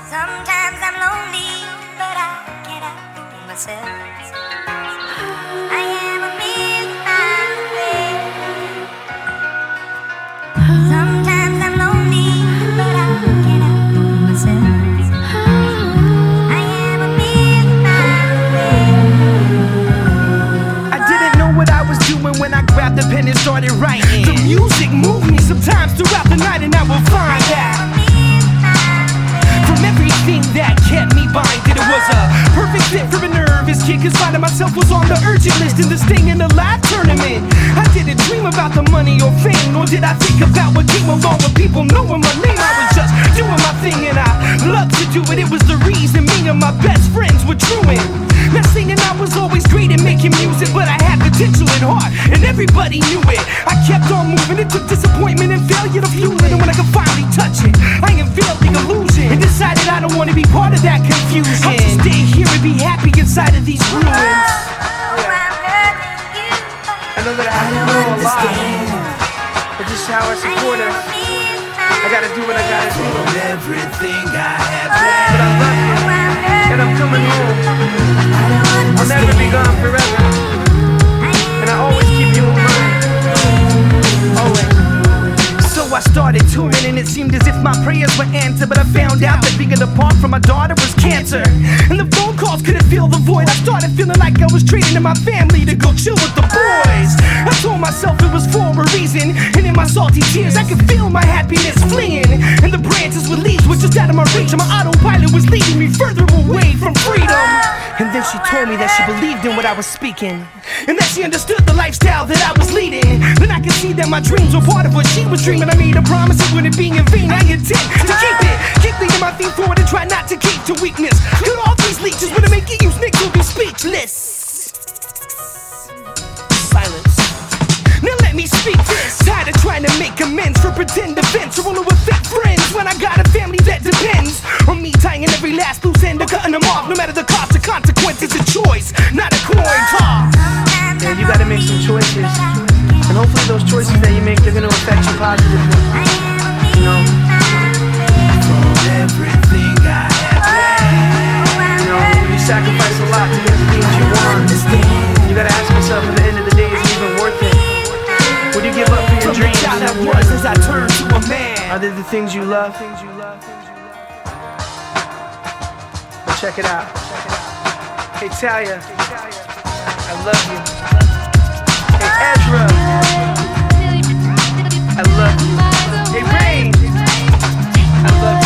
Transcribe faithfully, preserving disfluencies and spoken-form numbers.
Sometimes I'm lonely, but I cannot fool myself. I am a million miles away. Sometimes I'm lonely, but I cannot fool myself. I am a million miles away. I didn't know what I was doing when I grabbed the pen and started writing. The music moved me sometimes throughout the night, and I will find out from everything that kept me binded. It was a perfect fit for a nervous kid, cause finding myself was on the urgent list in the Sting in the live tournament. I didn't dream about the money or fame, nor did I think about what came along with people knowing my name. I was just doing my thing and I loved to do it. It was the reason me and my best friends were truing. Now singing I was always great at making music, but I had potential and heart, and everybody knew it. I kept on moving, it took disappointment and failure to fuel it. And when I could finally touch it, I unveiled the illusion and decided I don't want to be part of that confusion. I'll just stay here and be happy inside of these ruins. I know that I have to know a lot, but this is how I support her. I gotta do what I gotta do. Everything I have planned, but I love you, and I'm coming home. I'll never be gone forever, and I always keep you in mind. Always. So I started tuning, and it seemed as if my prayers were answered. But I found out that being apart from my daughter was cancer, and the phone calls couldn't fill the void. I started feeling like I was treating to my family to go chill with the boys. I told myself it was for a reason, and in my salty tears I could feel my happiness fleeing. And the branches with leaves were just out of my reach, and my autopilot was leading me further away from freedom. And then she told me that she believed in what I was speaking, and that she understood the lifestyle that I was leading. Then I could see that my dreams were part of what she was dreaming. I made a promise it wouldn't be in vain. I intend to keep it, keep leading my feet forward and try not to keep to weakness. Cause all these leeches wanna make you use Nick will be speechless. Silence. Now let me speak this. Tired of trying to make amends for pretend events, or wanna affect friends when I got a family that depends on me tying every last loose end or cutting them off. No matter the cost or consequences, a choice, not a coin toss. Yeah, you gotta make some choices, and hopefully those choices that you make, they're gonna affect you positively. You know, everything I have planned. you know, when you sacrifice a lot to get the things you want, you gotta ask yourself at the end of the day, is it even worth it? Would you give up for your dreams? From the child I was as I turned to a man, are they the things you love? But check it out. Hey Talia, I love you. Hey Ezra, I love you. Hey Rain, I love you.